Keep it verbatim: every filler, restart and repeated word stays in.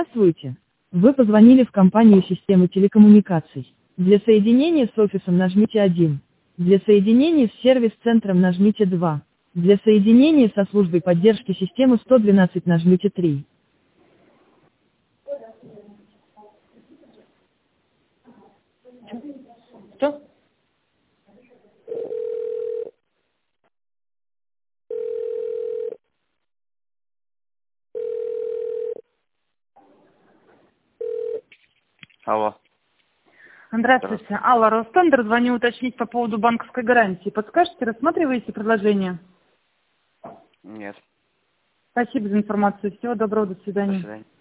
Здравствуйте. Вы позвонили в компанию системы телекоммуникаций. Для соединения с офисом нажмите один. Для соединения с сервис-центром нажмите два. Для соединения со службой поддержки системы сто двенадцать нажмите три. Что? Алло. Здравствуйте. Алла, Ростендер, звоню уточнить по поводу банковской гарантии. Подскажете, рассматриваете предложение? Нет. Спасибо за информацию. Всего доброго, до До свидания. свидания.